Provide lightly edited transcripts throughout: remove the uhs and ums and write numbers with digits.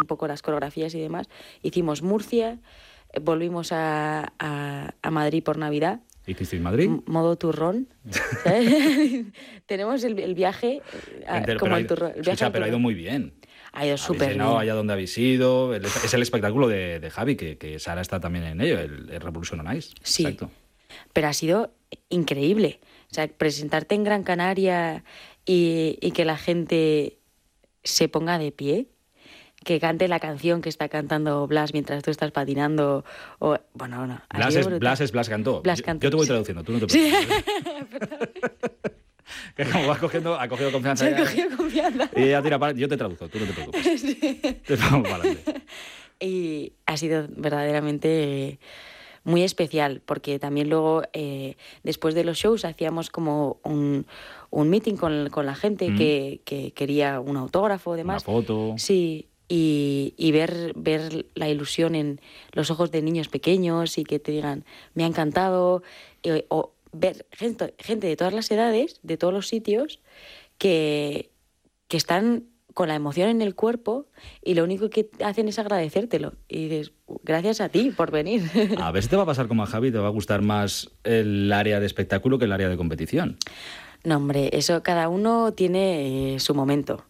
un poco las coreografías y demás. Hicimos Murcia, volvimos a Madrid por Navidad. ¿Hicisteis Madrid? Modo turrón. ¿Sabes? Tenemos el viaje como el turrón. Pero ha ido muy bien. Ha ido súper bien. Allá donde habéis ido. Es el espectáculo de Javi, que Sara está también en ello, el Revolution on Ice. Sí, exacto. Pero ha sido increíble. O sea, presentarte en Gran Canaria y que la gente se ponga de pie, que cante la canción que está cantando Blas mientras tú estás patinando. Bueno, no. Blas cantó. Yo te voy traduciendo, tú no te preocupes. Que como ha cogido confianza. Se ha cogido confianza. Y ya tira para, yo te traduzco, tú no te preocupes. Sí. Te vamos para adelante. Y ha sido verdaderamente muy especial, porque también luego, después de los shows, hacíamos como un meeting con la gente que quería un autógrafo, demás. Una foto. Sí, y ver la ilusión en los ojos de niños pequeños y que te digan, me ha encantado, o ver gente de todas las edades, de todos los sitios, que están con la emoción en el cuerpo y lo único que hacen es agradecértelo. Y dices, gracias a ti por venir. A ver si te va a pasar como a Javi, te va a gustar más el área de espectáculo que el área de competición. No, hombre, eso cada uno tiene su momento.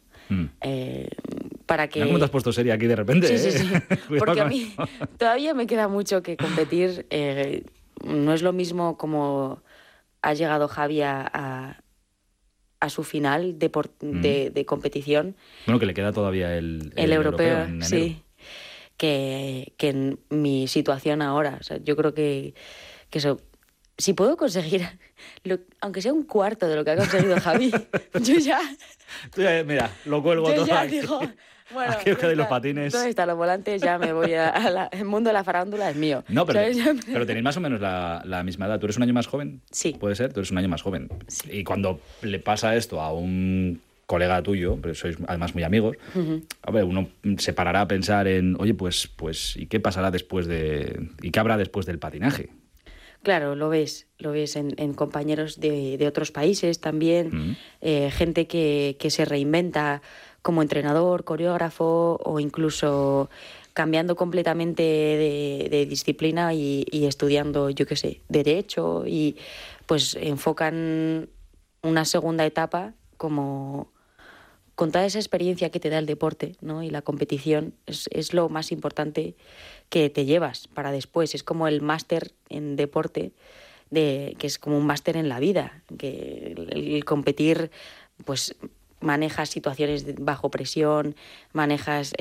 Para que... Mira cómo te has puesto seria aquí de repente. Sí. Porque a mí todavía me queda mucho que competir. No es lo mismo como ha llegado Javi a su final de competición. Bueno, que le queda todavía el europeo en enero. Sí, que en mi situación ahora. O sea, yo creo que eso, si puedo conseguir, aunque sea un cuarto de lo que ha conseguido Javi, yo ya... Mira, lo cuelgo todo ya aquí. Digo, bueno, aquí os quedáis los patines. ¿Dónde están los volantes? Ya me voy el mundo de la farándula es mío. No, pero tenéis más o menos la misma edad. ¿Tú eres un año más joven? Sí. ¿Puede ser? Tú eres un año más joven. Sí. Y cuando le pasa esto a un colega tuyo, pero sois además muy amigos, a ver, uno se parará a pensar en, oye, pues ¿y qué pasará y qué habrá después del patinaje? Claro, lo ves en compañeros de otros países también, gente que se reinventa como entrenador, coreógrafo o incluso cambiando completamente de disciplina y estudiando, yo qué sé, derecho y pues enfocan una segunda etapa como con toda esa experiencia que te da el deporte, ¿no? Y la competición es lo más importante que te llevas para después. Es como el máster en deporte, que es como un máster en la vida, que el competir, pues manejas situaciones bajo presión, manejas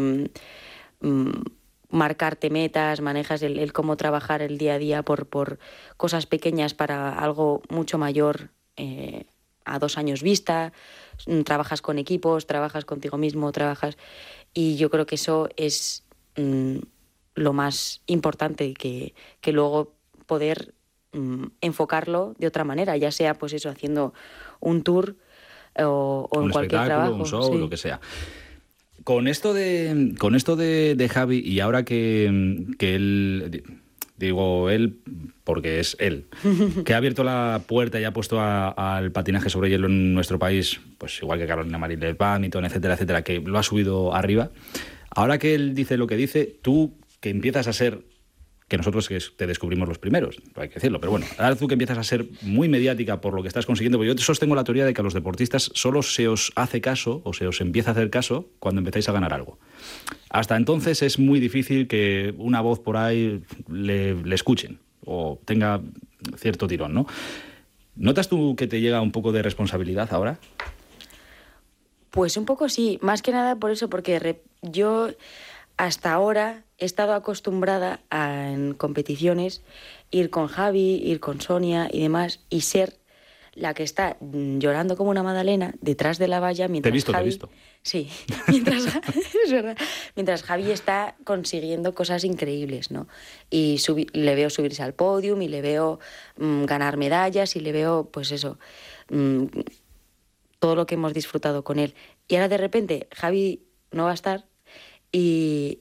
marcarte metas, manejas el cómo trabajar el día a día por cosas pequeñas para algo mucho mayor a 2 años vista, trabajas con equipos, trabajas contigo mismo, y yo creo que eso es lo más importante, que luego poder enfocarlo de otra manera, ya sea pues eso, haciendo un tour o en cualquier trabajo, un show, sí. Lo que sea. Con esto de Javi, y ahora que él, digo él porque es él, que ha abierto la puerta y ha puesto al patinaje sobre hielo en nuestro país, pues igual que Carolina Marín del Badminton, etcétera, etcétera, que lo ha subido arriba. Ahora que él dice lo que dice, tú que empiezas a ser, que nosotros te descubrimos los primeros, hay que decirlo, pero bueno, ahora tú que empiezas a ser muy mediática por lo que estás consiguiendo, porque yo sostengo la teoría de que a los deportistas solo se os hace caso o se os empieza a hacer caso cuando empezáis a ganar algo. Hasta entonces es muy difícil que una voz por ahí le escuchen o tenga cierto tirón, ¿no? ¿Notas tú que te llega un poco de responsabilidad ahora? Pues un poco sí, más que nada por eso, porque yo hasta ahora he estado acostumbrada en competiciones ir con Javi, ir con Sonia y demás, y ser la que está llorando como una magdalena detrás de la valla mientras te he visto. Sí, es verdad, mientras Javi está consiguiendo cosas increíbles, ¿no? Y le veo subirse al podium y le veo ganar medallas y le veo, pues eso, todo lo que hemos disfrutado con él. Y ahora de repente Javi no va a estar y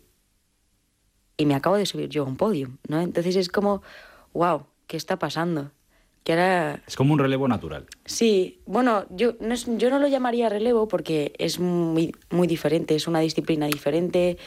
me acabo de subir yo a un podium, ¿no? Entonces es como, wow, ¿qué está pasando? Que ahora... Es como un relevo natural. Sí, bueno, yo no lo llamaría relevo porque es muy, muy diferente, es una disciplina diferente.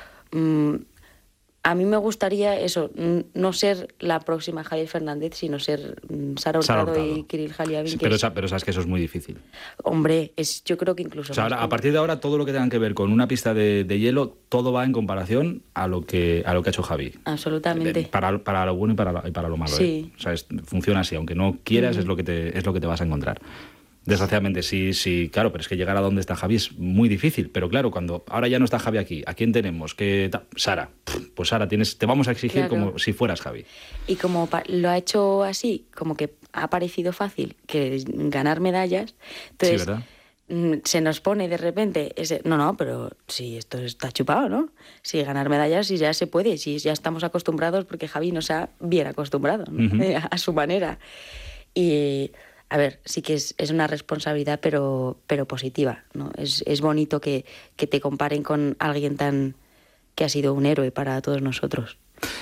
A mí me gustaría eso, no ser la próxima Javier Fernández, sino ser Sara Hurtado y Kirill Haliavin. Sí, pero sabes que eso es muy difícil. Hombre, yo creo que incluso... O sea, a partir de ahora, todo lo que tenga que ver con una pista de hielo, todo va en comparación a lo que ha hecho Javi. Absolutamente. Para lo bueno y para lo malo. Sí. O sea, funciona así. Aunque no quieras, es lo que te vas a encontrar. Desgraciadamente, sí, claro, pero es que llegar a donde está Javi es muy difícil. Pero claro, cuando ahora ya no está Javi aquí, ¿a quién tenemos? Sara. Pues Sara, te vamos a exigir como si fueras Javi. Y como lo ha hecho así, como que ha parecido fácil que ganar medallas, entonces... Sí, ¿verdad? Se nos pone de repente no, pero si esto está chupado, ¿no? Si ganar medallas si ya se puede, si ya estamos acostumbrados, porque Javi nos ha bien acostumbrado, ¿no? A su manera. Y, a ver, sí que es una responsabilidad, pero positiva, ¿no? Es bonito que te comparen con alguien que ha sido un héroe para todos nosotros.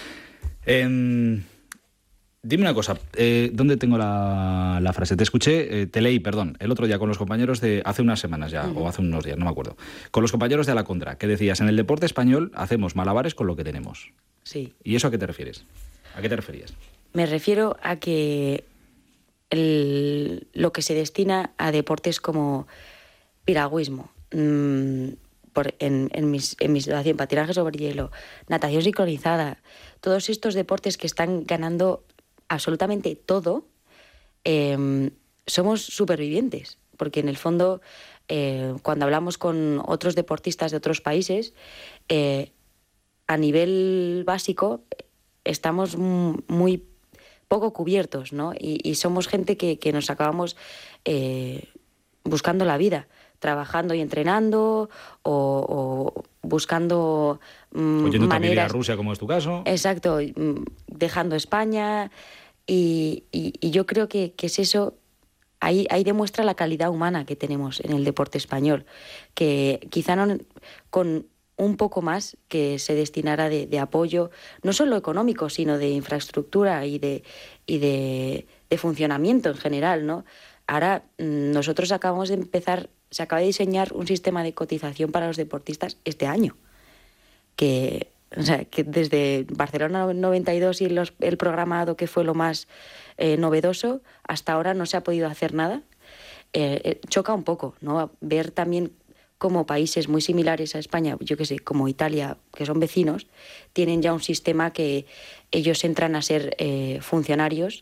Dime una cosa, ¿dónde tengo la frase? Te escuché, te leí, perdón, el otro día con los compañeros de hace unas semanas ya, o hace unos días, no me acuerdo, con los compañeros de A la Contra, que decías, en el deporte español hacemos malabares con lo que tenemos. Sí. ¿Y eso a qué te refieres? ¿A qué te referías? Me refiero a que lo que se destina a deportes como piragüismo, en mi situación, patinaje sobre hielo, natación sincronizada, todos estos deportes que están ganando absolutamente todo, somos supervivientes, porque en el fondo, cuando hablamos con otros deportistas de otros países, a nivel básico estamos muy poco cubiertos, ¿no? Y somos gente que nos acabamos buscando la vida, trabajando y entrenando o buscando maneras... Vivir a Rusia, como es tu caso. Exacto, dejando España y yo creo que es eso, ahí demuestra la calidad humana que tenemos en el deporte español, que quizá no, con un poco más que se destinara de apoyo, no solo económico, sino de infraestructura y de funcionamiento en general, ¿no? Ahora nosotros acabamos de empezar, se acaba de diseñar un sistema de cotización para los deportistas este año, que desde Barcelona 92 y el programado, que fue lo más novedoso, hasta ahora no se ha podido hacer nada. Choca un poco, ¿no? Ver también cómo países muy similares a España, yo que sé, como Italia, que son vecinos, tienen ya un sistema que ellos entran a ser funcionarios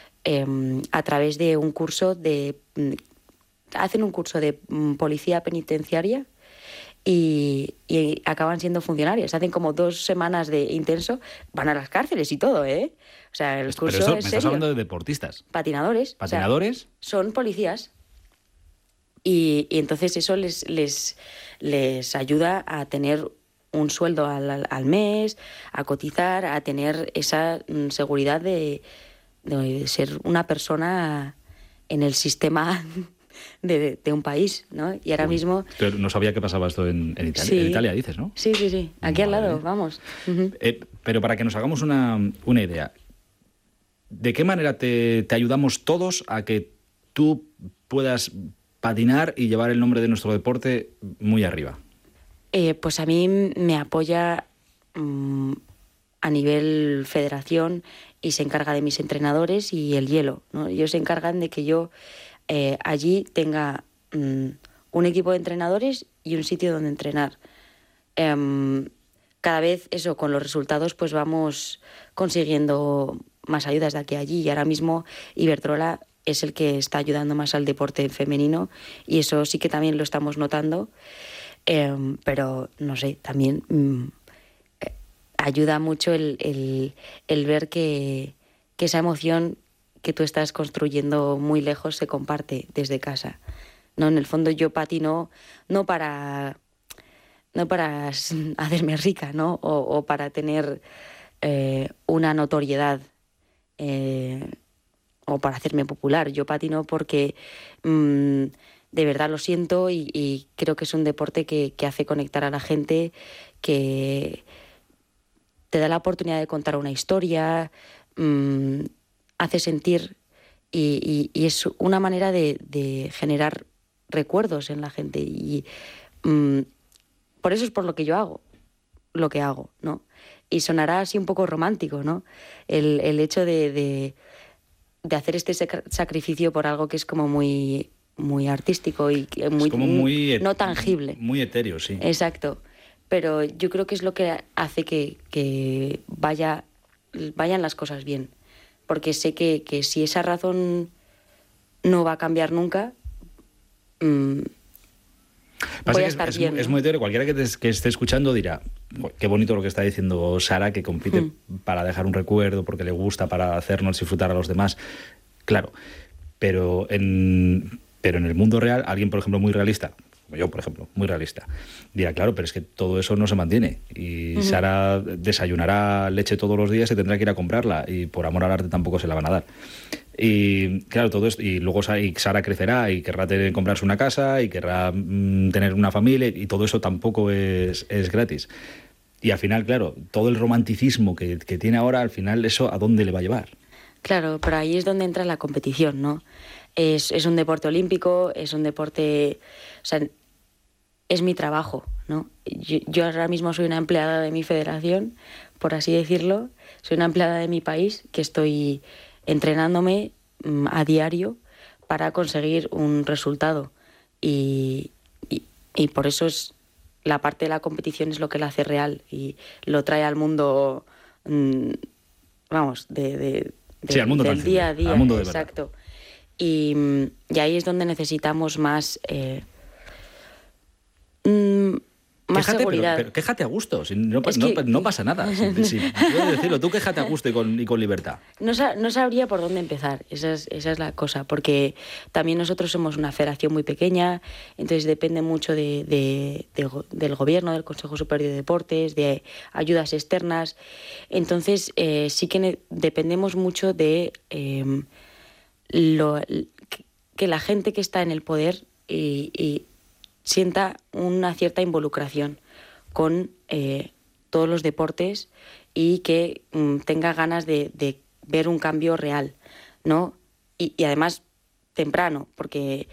a través de un curso hacen un curso de policía penitenciaria y acaban siendo funcionarios. Hacen como 2 semanas de intenso, van a las cárceles y todo, ¿eh? O sea, el curso es serio. Me estás hablando de deportistas. Patinadores. ¿Patinadores? O sea, son policías. Y entonces eso les ayuda a tener un sueldo al mes, a cotizar, a tener esa seguridad de ser una persona en el sistema de un país, ¿no? Y ahora mismo... No sabía que pasaba esto en Italia. Sí. En Italia, dices, ¿no? Sí. Aquí al lado, vamos. Pero para que nos hagamos una idea, ¿de qué manera te ayudamos todos a que tú puedas patinar y llevar el nombre de nuestro deporte muy arriba? Pues a mí me apoya a nivel federación y se encarga de mis entrenadores y el hielo, ¿no? Ellos se encargan de que yo allí tenga un equipo de entrenadores y un sitio donde entrenar. Cada vez eso, con los resultados, pues vamos consiguiendo más ayudas de aquí a allí, y ahora mismo Iberdrola es el que está ayudando más al deporte femenino y eso sí que también lo estamos notando, pero no sé, también ayuda mucho el ver que esa emoción que tú estás construyendo muy lejos se comparte desde casa, ¿no? En el fondo yo patino no para hacerme rica, ¿no? O para tener una notoriedad o para hacerme popular. Yo patino porque de verdad lo siento y creo que es un deporte que hace conectar a la gente, que te da la oportunidad de contar una historia, hace sentir y es una manera de generar recuerdos en la gente. Y por eso es por lo que yo hago lo que hago, ¿no? Y sonará así un poco romántico, ¿no? El hecho de hacer este sacrificio por algo que es como muy, muy artístico y muy, como muy no tangible. Muy etéreo, sí. Exacto. Pero yo creo que es lo que hace que vayan las cosas bien. Porque sé que si esa razón no va a cambiar nunca, voy a estar bien. Es muy etéreo. Cualquiera que esté escuchando dirá, qué bonito lo que está diciendo Sara, que compite para dejar un recuerdo, porque le gusta, para hacernos disfrutar a los demás. Claro, pero en el mundo real, alguien, por ejemplo, muy realista, como yo, por ejemplo, muy realista, dirá, claro, pero es que todo eso no se mantiene. Y Sara desayunará leche todos los días y tendrá que ir a comprarla, y por amor al arte tampoco se la van a dar. Y claro, todo esto, y luego Sara crecerá y querrá comprarse una casa y querrá tener una familia, y todo eso tampoco es gratis. Y al final, claro, todo el romanticismo que tiene ahora, al final, ¿eso a dónde le va a llevar? Claro, pero ahí es donde entra la competición, ¿no? Es un deporte olímpico, es un deporte... O sea, es mi trabajo, ¿no? Yo ahora mismo soy una empleada de mi federación, por así decirlo. Soy una empleada de mi país que estoy entrenándome a diario para conseguir un resultado. Y por eso es la parte de la competición es lo que la hace real y lo trae al mundo, vamos, sí, al mundo del día a día. Al mundo de exacto. Verdad. Y ahí es donde necesitamos más seguridad. Pero quéjate a gusto, no pasa nada. Si puedes decirlo, tú quéjate a gusto y con libertad. No sabría por dónde empezar, esa es la cosa, porque también nosotros somos una federación muy pequeña, entonces depende mucho del gobierno, del Consejo Superior de Deportes, de ayudas externas. Entonces sí que dependemos mucho de que la gente que está en el poder y sienta una cierta involucración con todos los deportes y que tenga ganas de ver un cambio real, ¿no? Y además temprano, porque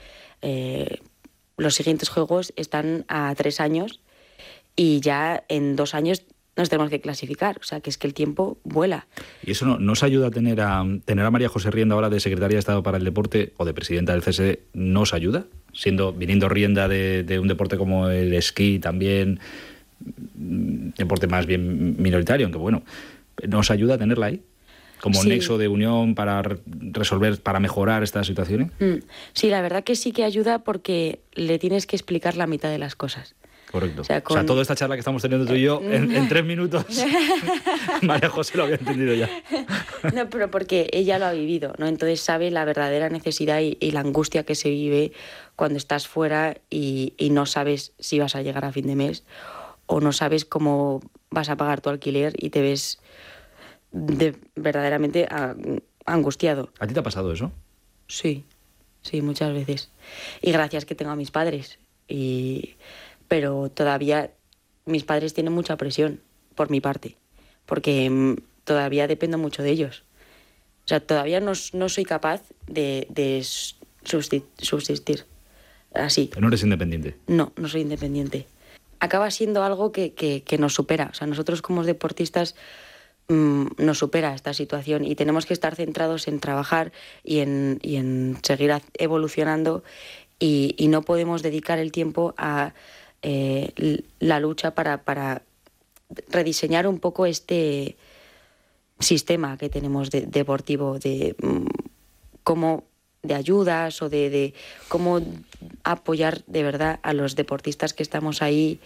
los siguientes juegos están a 3 años y ya en 2 años nos tenemos que clasificar, o sea que es que el tiempo vuela. ¿Y eso nos ayuda a tener a María José Rienda ahora de secretaria de Estado para el Deporte o de presidenta del CSD? ¿Nos ayuda? Viniendo Rienda de un deporte como el esquí también, deporte más bien minoritario, aunque bueno, ¿nos ayuda a tenerla ahí? Como sí. Nexo de unión para resolver, para mejorar estas situaciones. Sí, la verdad que sí que ayuda porque le tienes que explicar la mitad de las cosas. Correcto. O sea, toda esta charla que estamos teniendo tú y yo, en 3 minutos, María José lo había entendido ya. No, pero porque ella lo ha vivido, ¿no? Entonces sabe la verdadera necesidad y la angustia que se vive cuando estás fuera y no sabes si vas a llegar a fin de mes o no sabes cómo vas a pagar tu alquiler y te ves verdaderamente angustiado. ¿A ti te ha pasado eso? Sí, muchas veces. Y gracias que tengo a mis padres. Pero todavía mis padres tienen mucha presión por mi parte, porque todavía dependo mucho de ellos. O sea, todavía no soy capaz de subsistir así. ¿No eres independiente? No soy independiente. Acaba siendo algo que nos supera. O sea, nosotros como deportistas nos supera esta situación y tenemos que estar centrados en trabajar y en seguir evolucionando y no podemos dedicar el tiempo a la lucha para rediseñar un poco este sistema que tenemos deportivo de cómo de ayudas o de cómo apoyar de verdad a los deportistas que estamos ahí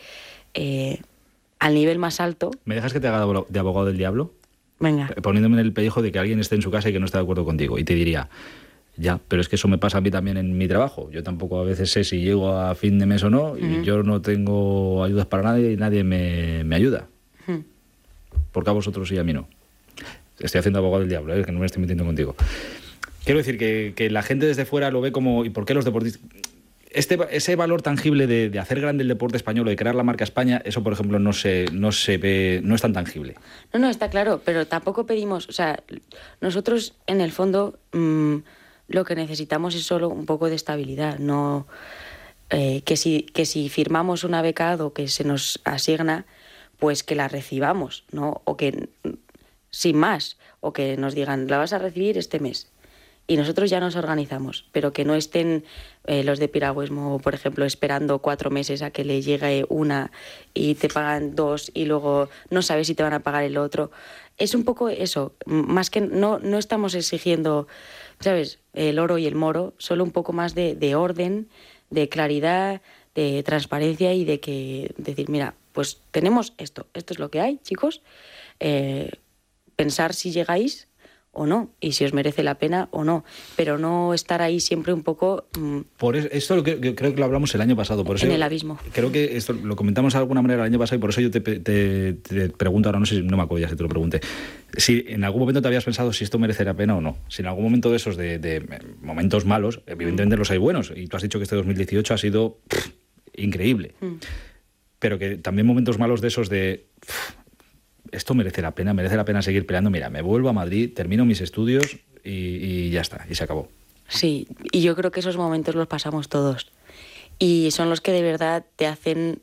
al nivel más alto. ¿Me dejas que te haga de abogado del diablo? Venga. Poniéndome en el pellejo de que alguien esté en su casa y que no esté de acuerdo contigo. Y te diría, ya, pero es que eso me pasa a mí también en mi trabajo. Yo tampoco a veces sé si llego a fin de mes o no, y yo no tengo ayudas para nadie y nadie me ayuda. Porque a vosotros sí y a mí no. Estoy haciendo abogado del diablo, que no me estoy metiendo contigo. Quiero decir que la gente desde fuera lo ve como... ¿Y por qué los deportistas...? Ese valor tangible de hacer grande el deporte español, de crear la marca España, eso, por ejemplo, no se ve, no es tan tangible. No, está claro, pero tampoco pedimos... O sea, nosotros, en el fondo, lo que necesitamos es solo un poco de estabilidad, no que si firmamos una beca o que se nos asigna, pues que la recibamos, ¿no? O que, sin más, o que nos digan, la vas a recibir este mes. Y nosotros ya nos organizamos, pero que no estén los de piragüismo, por ejemplo, esperando 4 meses a que le llegue una y te pagan 2 y luego no sabes si te van a pagar el otro. Es un poco eso, más que no estamos exigiendo, ¿sabes?, el oro y el moro, solo un poco más de orden, de claridad, de transparencia y de que decir, mira, pues tenemos esto es lo que hay, chicos, pensar si llegáis o no, y si os merece la pena o no, pero no estar ahí siempre un poco... Por esto creo que lo hablamos el año pasado. Por eso en el abismo. Creo que esto lo comentamos de alguna manera el año pasado y por eso yo te pregunto ahora, no me acuerdo ya si te lo pregunté, si en algún momento te habías pensado si esto merece la pena o no. Si en algún momento de esos de momentos malos, evidentemente los hay buenos, y tú has dicho que este 2018 ha sido increíble, pero que también momentos malos de esos de... esto merece la pena seguir peleando. Mira, me vuelvo a Madrid, termino mis estudios y ya está, y se acabó. Sí, y yo creo que esos momentos los pasamos todos. Y son los que de verdad te hacen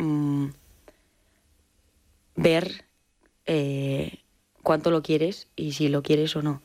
ver cuánto lo quieres y si lo quieres o no.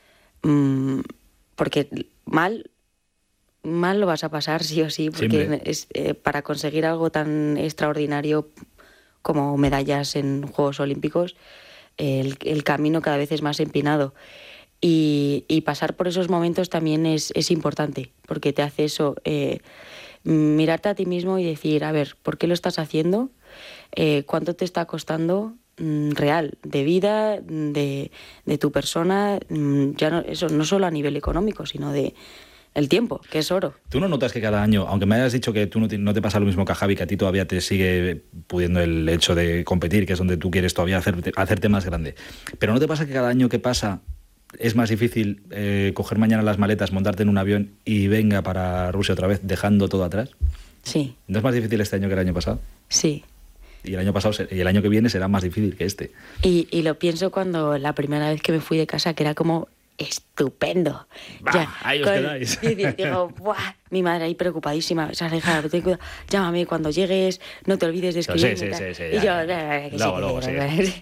Porque mal lo vas a pasar sí o sí, porque para conseguir algo tan extraordinario como medallas en Juegos Olímpicos, el camino cada vez es más empinado. Y pasar por esos momentos también es importante, porque te hace eso, mirarte a ti mismo y decir, a ver, ¿por qué lo estás haciendo? ¿Cuánto te está costando real, de vida, de tu persona? Ya no, eso no solo a nivel económico, sino de el tiempo, que es oro. ¿Tú no notas que cada año, aunque me hayas dicho que tú no te pasa lo mismo que a Javi, que a ti todavía te sigue pudiendo el hecho de competir, que es donde tú quieres todavía hacerte más grande, pero no te pasa que cada año que pasa es más difícil coger mañana las maletas, montarte en un avión y venga para Rusia otra vez, dejando todo atrás? Sí. ¿No es más difícil este año que el año pasado? Sí. Y el año pasado y el año que viene será más difícil que este. Y lo pienso cuando la primera vez que me fui de casa, que era como... estupendo. Bah, ya, ahí os quedáis. Digo, ¡buah! Mi madre ahí preocupadísima. Llámame cuando llegues, no te olvides de escribirme. Sí. Y yo, luego, sí.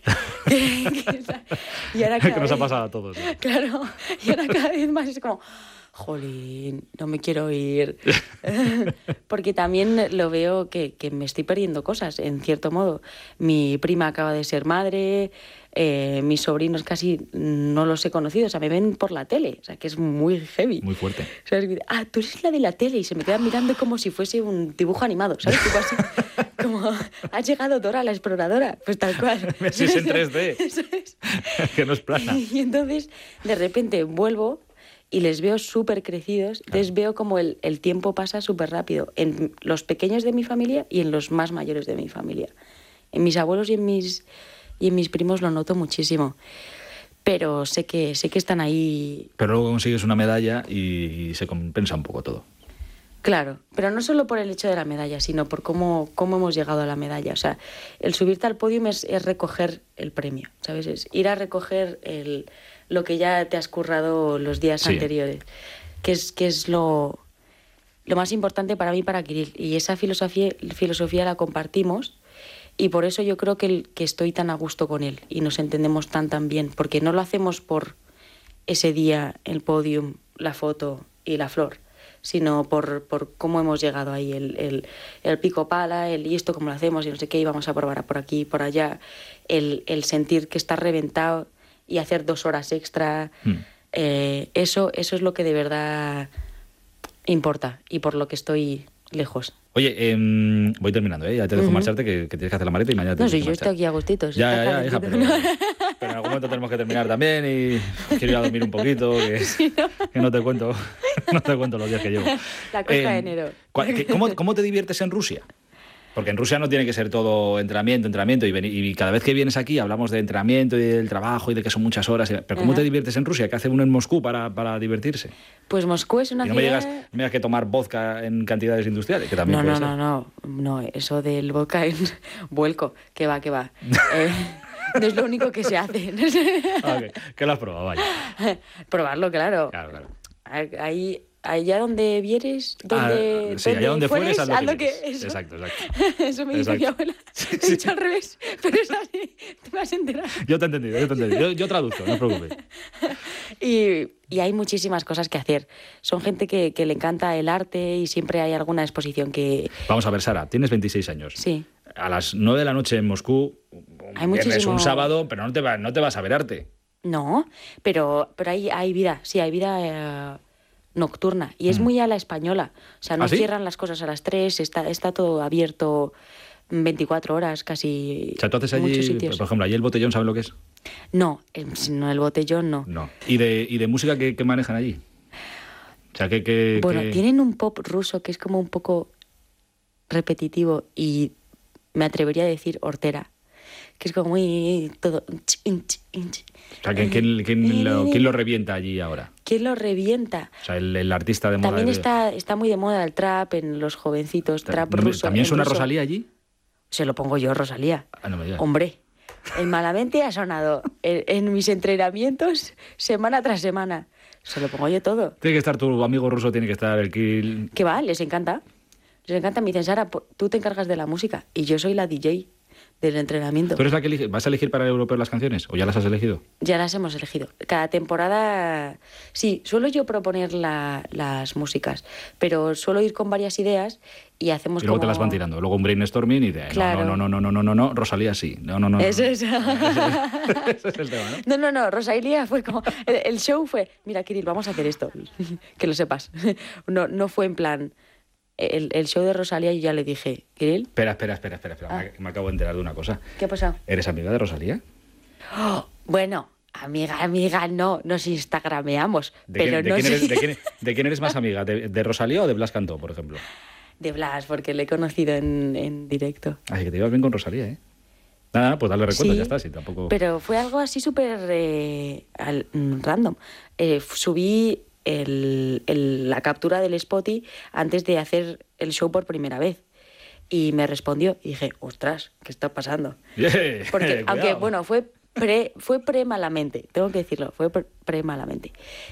Y ahora que nos ha pasado a todos. Claro, y ahora cada vez más es como, jolín, no me quiero ir. Porque también lo veo que me estoy perdiendo cosas, en cierto modo. Mi prima acaba de ser madre, mis sobrinos casi no los he conocido, o sea, me ven por la tele, o sea, que es muy heavy. Muy fuerte. O sea, tú eres la de la tele, y se me quedan mirando como si fuese un dibujo animado, ¿sabes? Tipo así, como, ha llegado Dora la exploradora, pues tal cual. Si es en 3D, eso es. Que no es plana. Y entonces, de repente, vuelvo y les veo súper crecidos, les veo como el tiempo pasa súper rápido, en los pequeños de mi familia y en los más mayores de mi familia. En mis abuelos y en mis primos lo noto muchísimo, pero sé que están ahí. Pero luego consigues una medalla y se compensa un poco todo. Claro, pero no solo por el hecho de la medalla, sino por cómo hemos llegado a la medalla. O sea, el subirte al podio es recoger el premio, ¿sabes? Es ir a recoger lo que ya te has currado los días anteriores, que es lo más importante para mí, para Kirill. Y esa filosofía la compartimos. Y por eso yo creo que estoy tan a gusto con él y nos entendemos tan bien, porque no lo hacemos por ese día, el podium, la foto y la flor, sino por cómo hemos llegado ahí, el pico pala, y esto cómo lo hacemos y no sé qué, y vamos a probar por aquí y por allá, el sentir que estás reventado y hacer 2 horas extra, eso es lo que de verdad importa y por lo que estoy lejos. Oye, voy terminando, ya te dejo marcharte, que tienes que hacer la maleta y mañana te No, si yo estoy aquí a gustitos. Ya, hija, pero en algún momento tenemos que terminar también y quiero ir a dormir un poquito, que no te cuento los días que llevo. La costa de enero. ¿Cómo te diviertes en Rusia? Porque en Rusia no tiene que ser todo entrenamiento, y cada vez que vienes aquí hablamos de entrenamiento y del trabajo y de que son muchas horas. Pero ¿cómo te diviertes en Rusia? ¿Qué hace uno en Moscú para divertirse? Pues Moscú es una ciudad... Y no me digas que tomar vodka en cantidades industriales, que también puede ser. No, eso del vodka en vuelco, que va. No es lo único que se hace. Okay. ¿Qué lo has probado? Vaya. Probarlo, claro. Claro. ahí... Allá donde vieres, sí, allá donde fueres, haz lo que quieres. Eso. Exacto. Eso me dice mi abuela. He dicho al revés, pero es así, te vas a enterar. Yo te he entendido. Yo traduzco, no te preocupes. Y hay muchísimas cosas que hacer. Son gente que le encanta el arte y siempre hay alguna exposición que... Vamos a ver, Sara, tienes 26 años. Sí. A las 9 de la noche en Moscú, es un sábado, pero no te vas a ver arte. No, pero hay vida, sí, hay vida... nocturna, y es muy a la española, o sea, no cierran las cosas a las 3, está todo abierto 24 horas casi. O sea, tú haces allí, por ejemplo, allí el botellón, ¿sabes lo que es? No, el botellón no. No. ¿Y de música qué manejan allí? O sea, bueno, tienen un pop ruso que es como un poco repetitivo y me atrevería a decir hortera, que es como muy todo... O sea, ¿quién lo revienta allí ahora? ¿Quién lo revienta? O sea, el artista de moda. También está muy de moda el trap en los jovencitos, trap ruso. ¿También suena Rosalía allí? Se lo pongo yo, Rosalía. No me digas. Hombre, el Malamente ha sonado en mis entrenamientos semana tras semana. Se lo pongo yo todo. Tiene que estar tu amigo ruso, tiene que estar el Kirill. ¿Qué va? Les encanta. Les encanta. Me dicen, Sara, tú te encargas de la música y yo soy la DJ del entrenamiento. ¿Tú eres la que elige? ¿Vas a elegir para el europeo las canciones o ya las has elegido? Ya las hemos elegido. Cada temporada, sí, suelo yo proponer las músicas, pero suelo ir con varias ideas y hacemos y luego como... te las van tirando. Luego un brainstorming y de claro. no, Rosalía sí. No. Eso es. Ese es el tema, ¿no? No, Rosalía fue como... El show fue, mira, Kirill, vamos a hacer esto, que lo sepas. No fue en plan... El show de Rosalía yo ya le dije, Kirill... Espera. Me acabo de enterar de una cosa. ¿Qué ha pasado? ¿Eres amiga de Rosalía? Oh, bueno, amiga, no, nos instagrameamos. ¿De quién eres más amiga? ¿De Rosalía o de Blas Cantó, por ejemplo? De Blas, porque le he conocido en directo. Así que te ibas bien con Rosalía, ¿eh? Nada, pues dale recuento, sí, ya está, sí, tampoco... Pero fue algo así súper random. Subí... la captura del Spotify antes de hacer el show por primera vez y me respondió y dije, ostras, ¿qué está pasando? Porque aunque bueno, fue pre-malamente, tengo que decirlo, fue pre-malamente.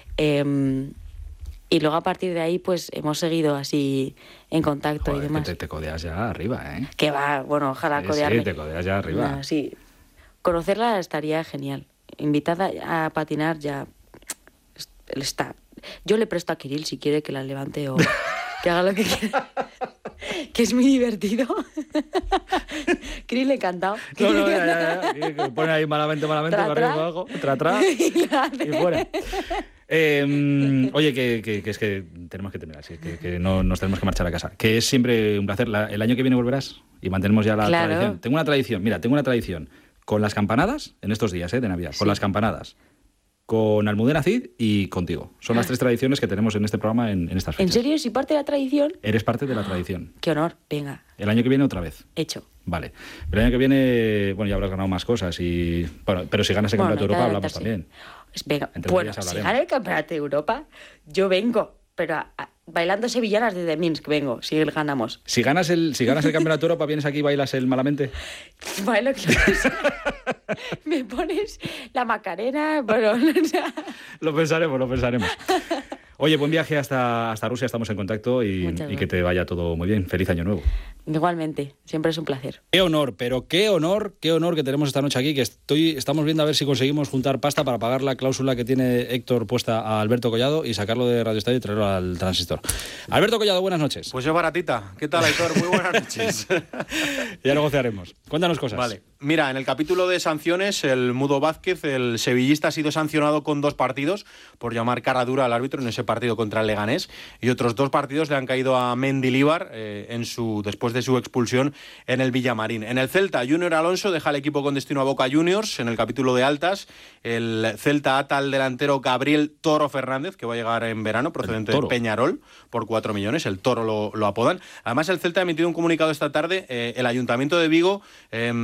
Y luego a partir de ahí pues hemos seguido así en contacto. Joder, y demás. Te codeas ya arriba, ¿eh? Que va, bueno, ojalá codearme. Sí, te codeas ya arriba. No, sí, conocerla estaría genial. Invitada a patinar ya está. Yo le presto a Kirill si quiere que la levante o que haga lo que quiera. Que es muy divertido. Kirill encantado. No, ya. Pone ahí malamente, para arriba, abajo, tra, y fuera. Oye, que es que tenemos que terminar, sí, que no nos tenemos que marchar a casa. Que es siempre un placer. El año que viene volverás y mantenemos ya la tradición. Tengo una tradición. Con las campanadas, en estos días de Navidad, sí. Con las campanadas, con Almudena Cid y contigo. Son las 3 tradiciones que tenemos en este programa en estas fechas. ¿En serio? ¿Si parte de la tradición? Eres parte de la tradición. ¡Qué honor! Venga. El año que viene otra vez. Hecho. Vale. Pero el año que viene, bueno, ya habrás ganado más cosas y... Bueno, pero si ganas el Campeonato de Europa hablamos también. Venga. Bueno, si gana el Campeonato de Europa, yo vengo, pero bailando sevillanas desde Minsk vengo, si ganamos. Si ganas el Campeonato de Europa, vienes aquí y bailas el Malamente. Bailo, me pones la Macarena, bueno, o sea... Lo pensaremos. Oye, buen viaje hasta Rusia, estamos en contacto y que te vaya todo muy bien. Feliz año nuevo. Igualmente, siempre es un placer. Qué honor que tenemos esta noche aquí, que estamos viendo a ver si conseguimos juntar pasta para pagar la cláusula que tiene Héctor puesta a Alberto Collado y sacarlo de Radio Estadio y traerlo al Transistor. Alberto Collado, buenas noches. Pues es baratita. ¿Qué tal, Héctor? Muy buenas noches. Ya negociaremos. Cuéntanos cosas. Vale. Mira, en el capítulo de sanciones, el Mudo Vázquez, el sevillista, ha sido sancionado con 2 partidos por llamar cara dura al árbitro en ese partido contra el Leganés, y otros 2 partidos le han caído a Mendilibar después de su expulsión en el Villamarín. En el Celta, Junior Alonso deja el equipo con destino a Boca Juniors. En el capítulo de altas, el Celta ata al delantero Gabriel Toro Fernández, que va a llegar en verano, procedente de Peñarol, por 4 millones. El Toro lo apodan. Además, el Celta ha emitido un comunicado esta tarde. El Ayuntamiento de Vigo dice en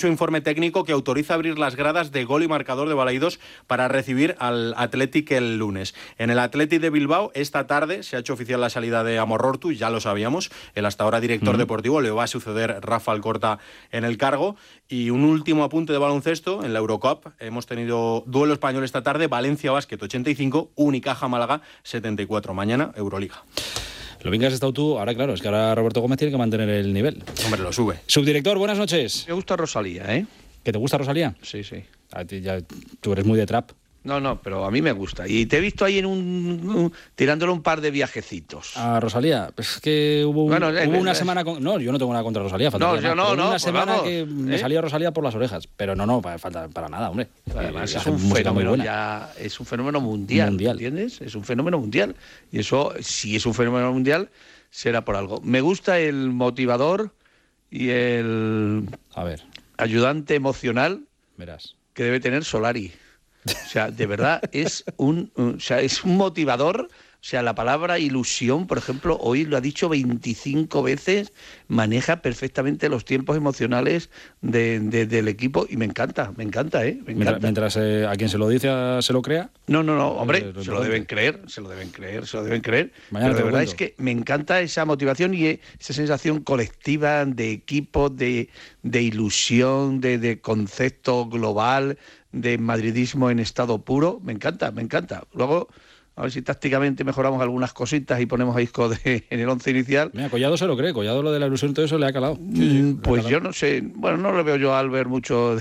su informe técnico que autoriza abrir las gradas de Gol y Marcador de Balaídos para recibir al Athletic el lunes. En el Athletic de Bilbao, esta tarde se ha hecho oficial la salida de Amorortu, ya lo sabíamos, el hasta ahora director deportivo, le va a suceder Rafa Alcorta en el cargo. Y un último apunte de baloncesto, en la Eurocup hemos tenido duelo español esta tarde, Valencia Basket 85, Unicaja Málaga 74. Mañana Euroliga. Lo bien que has estado tú, ahora claro, es que ahora Roberto Gómez tiene que mantener el nivel. Hombre, lo sube. Subdirector, buenas noches. Me gusta Rosalía, ¿eh? ¿Que te gusta Rosalía? Sí, sí. A ti tú eres muy de trap. No, pero a mí me gusta. Y te he visto ahí tirándole un par de viajecitos. A Rosalía, pues es que hubo una semana con... No, yo no tengo nada contra Rosalía. Una semana vamos, que me salía Rosalía por las orejas. Pero no, falta para nada, hombre. Además es un fenómeno es un fenómeno mundial, ¿entiendes? Es un fenómeno mundial. Y eso, si es un fenómeno mundial, será por algo. Me gusta el motivador y el ayudante emocional que debe tener Solari. O sea, de verdad, es un motivador. O sea, la palabra ilusión, por ejemplo, hoy lo ha dicho 25 veces, maneja perfectamente los tiempos emocionales del equipo y me encanta, ¿eh? Mientras a quien se lo dice se lo crea. No, hombre, se lo deben creer. Mañana pero de verdad es que me encanta esa motivación y esa sensación colectiva de equipo, de ilusión, de concepto global, de madridismo en estado puro. Me encanta. Luego, a ver si tácticamente mejoramos algunas cositas y ponemos a Isco en el 11 inicial. Mira, Collado se lo cree, Collado lo de la ilusión y todo eso le ha calado. Pues yo no sé, bueno, no le veo yo a Albert mucho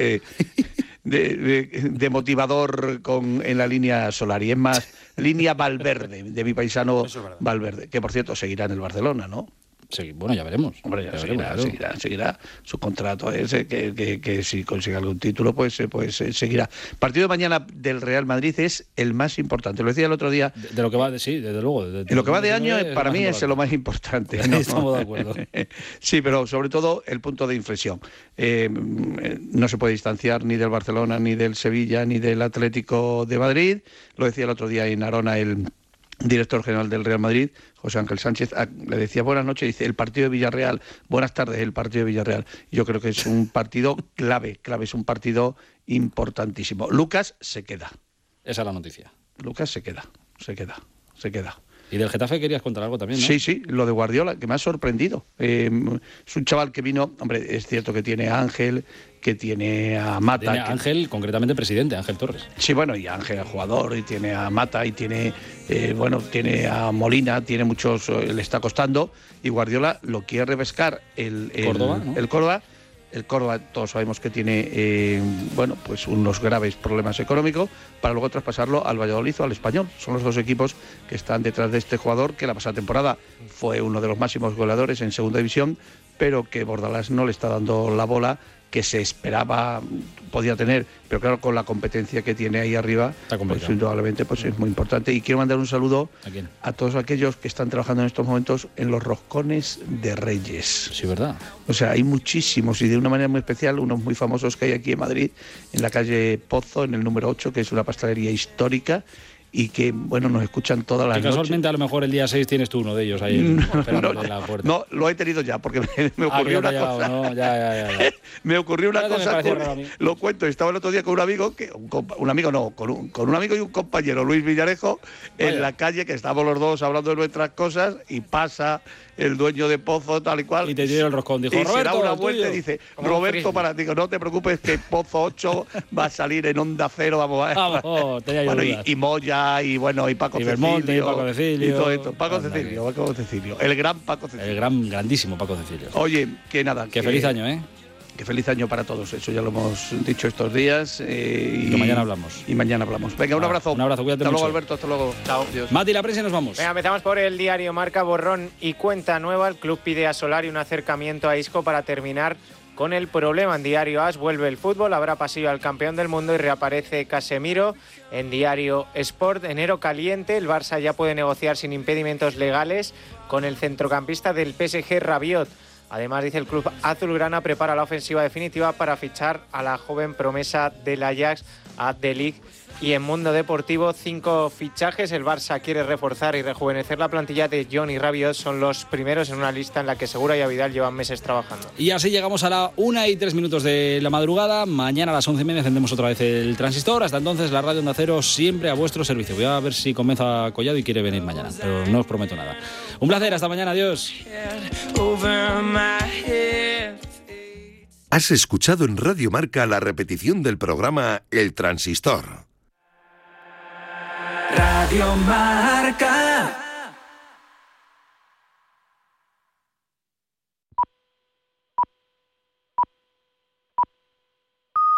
de motivador en la línea Solari, es más línea Valverde, de mi paisano Valverde, que por cierto seguirá en el Barcelona, ¿no? Sí, bueno, ya veremos. Hombre, seguirá su contrato ese, que si consigue algún título, pues seguirá. El partido de mañana del Real Madrid es el más importante. Lo decía el otro día. De lo que va, sí, desde luego. Lo que va de año, para mí, es lo más importante. Estamos de acuerdo. Sí, pero sobre todo el punto de inflexión. No se puede distanciar ni del Barcelona, ni del Sevilla, ni del Atlético de Madrid. Lo decía el otro día en Arona el director general del Real Madrid, José Ángel Sánchez, le decía buenas noches, dice el partido de Villarreal, buenas tardes, el partido de Villarreal. Yo creo que es un partido clave, es un partido importantísimo. Lucas se queda. Esa es la noticia. Lucas se queda. Y del Getafe querías contar algo también, ¿no? Sí, lo de Guardiola, que me ha sorprendido. Es un chaval que vino, hombre, es cierto que tiene a Ángel, que tiene a Mata. Tiene a Ángel, concretamente presidente, Ángel Torres. Sí, bueno, y Ángel jugador, y tiene a Mata, y tiene tiene a Molina, tiene muchos, le está costando, y Guardiola lo quiere repescar el Córdoba, ¿no? El Córdoba. El Córdoba todos sabemos que tiene pues unos graves problemas económicos, para luego traspasarlo al Valladolid o al Español. Son los dos equipos que están detrás de este jugador, que la pasada temporada fue uno de los máximos goleadores en segunda división, pero que Bordalás no le está dando la bola que se esperaba podía tener, pero claro, con la competencia que tiene ahí arriba, pues indudablemente pues es muy importante. Y quiero mandar un saludo a todos aquellos que están trabajando en estos momentos en los roscones de Reyes. Sí, ¿verdad? O sea, hay muchísimos, y de una manera muy especial, unos muy famosos que hay aquí en Madrid, en la calle Pozo, en el número 8, que es una pastelería histórica, y que, bueno, nos escuchan todas las noches. Casualmente, a lo mejor el día 6 tienes tú uno de ellos ahí en la puerta. No, lo he tenido ya, porque me ocurrió una cosa. No, ya. Me ocurrió una cosa, lo cuento, estaba el otro día con un amigo, con un amigo y un compañero, Luis Villarejo, en la calle, que estábamos los dos hablando de nuestras cosas, y pasa el dueño de Pozo, tal y cual. Y te dio el roscón, dijo, y Roberto, se da una vuelta y dice, Roberto, digo, no te preocupes, que Pozo 8 va a salir en Onda Cero, vamos. Bueno, y Moya, y bueno, y Paco Cecilio. Y Paco Cecilio. Y todo esto. Paco Cecilio. El gran Paco Cecilio. El grandísimo Paco Cecilio. Oye, que nada. Que feliz año, ¿eh? Que feliz año para todos, eso ya lo hemos dicho estos días. Y que mañana hablamos. Venga, un abrazo. Un abrazo, cuídate mucho. Hasta luego, Alberto, hasta luego. Chao. Adiós. Mati, la prensa y nos vamos. Venga, empezamos por el diario Marca, borrón y cuenta nueva. El club pide a Solari un acercamiento a Isco para terminar con el problema. En diario AS vuelve el fútbol, habrá pasillo al campeón del mundo y reaparece Casemiro. En diario Sport, enero caliente, el Barça ya puede negociar sin impedimentos legales con el centrocampista del PSG, Rabiot. Además, dice el club azulgrana prepara la ofensiva definitiva para fichar a la joven promesa del Ajax, a De Ligt, Y en Mundo Deportivo, 5 fichajes. El Barça quiere reforzar y rejuvenecer la plantilla de John y Rabiot. Son los primeros en una lista en la que Segura y Vidal llevan meses trabajando. Y así llegamos a la 1:03 de la madrugada. Mañana a las 11:30 encendemos otra vez el transistor. Hasta entonces, la radio Onda Cero siempre a vuestro servicio. Voy a ver si convenzo a Collado y quiere venir mañana, pero no os prometo nada. Un placer, hasta mañana, adiós. Has escuchado en Radio Marca la repetición del programa El Transistor. Radio Marca.